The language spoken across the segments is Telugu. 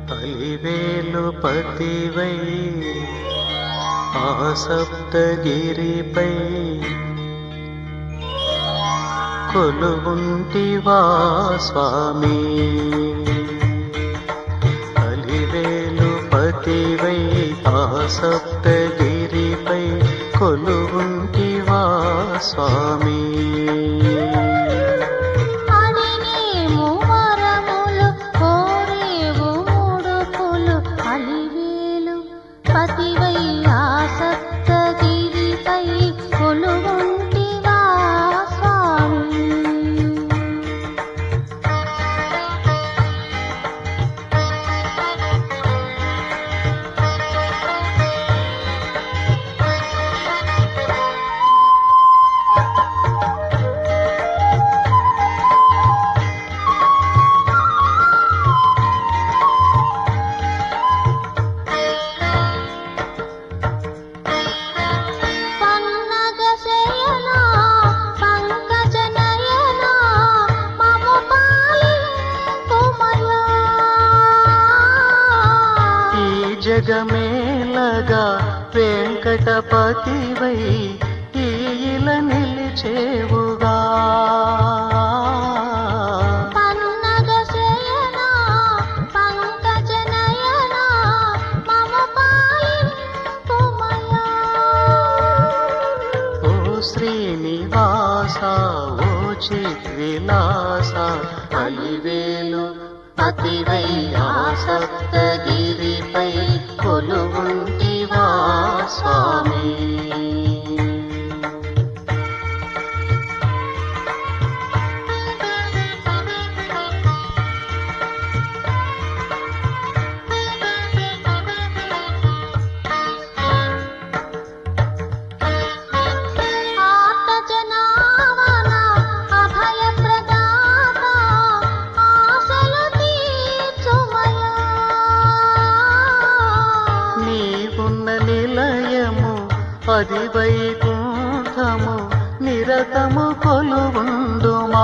అలివేలు పతివై ఆ సప్తగిరిపై కొలువుంటివా స్వామి. అలివేలు పతివై ఆ సప్తగిరిపై కొలువుంటివా స్వామి. జగమేలగా వెంకటపతివై ఈల నిలిచేవుగా. ఓ శ్రీనివాస ఓ చిద్విలాస అలివేలు పతివై ఆ సప్తగిరిపై కొలువుంటివా స్వామి. అది వైకుంఠము నిరతము కొలువుండుమా.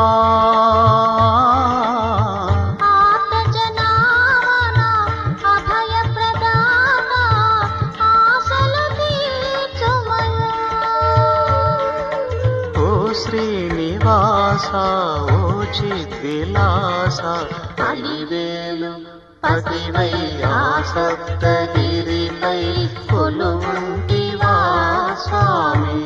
ఓ శ్రీనివాస ఓ చిద్విలాస అలివేలు పతివై ఆ సప్తగిరిపై కొలువుంటివా స్వామి.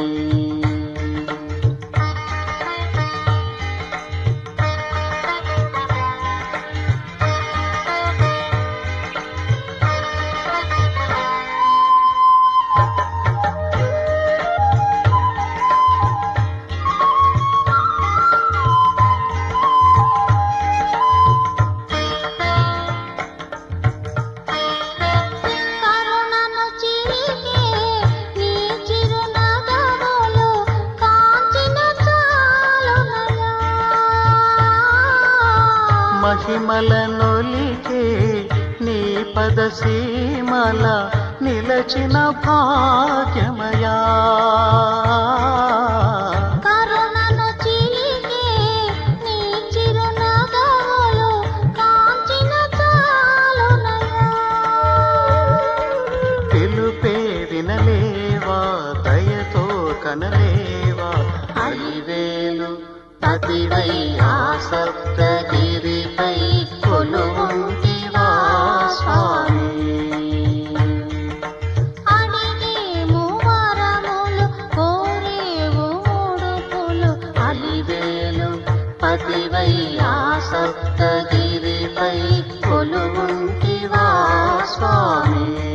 మహిమల నొలికే నీ పదసీమల నిలచిన భాగ్యమయా. కరుణను చిలికే నీ చిరునగవులు కాంచిన చాలునయా. పిలుపే వినలేవా దయతో కనలేవా అలివేలు పతివై ఆ సప్తగిరిపై కొలువుంటివా స్వామి. అడిగేము వరములు కోరేవు ముడుపులు అలివేలు పతివై ఆ సప్తగిరిపై కొలువుంటివా స్వామి.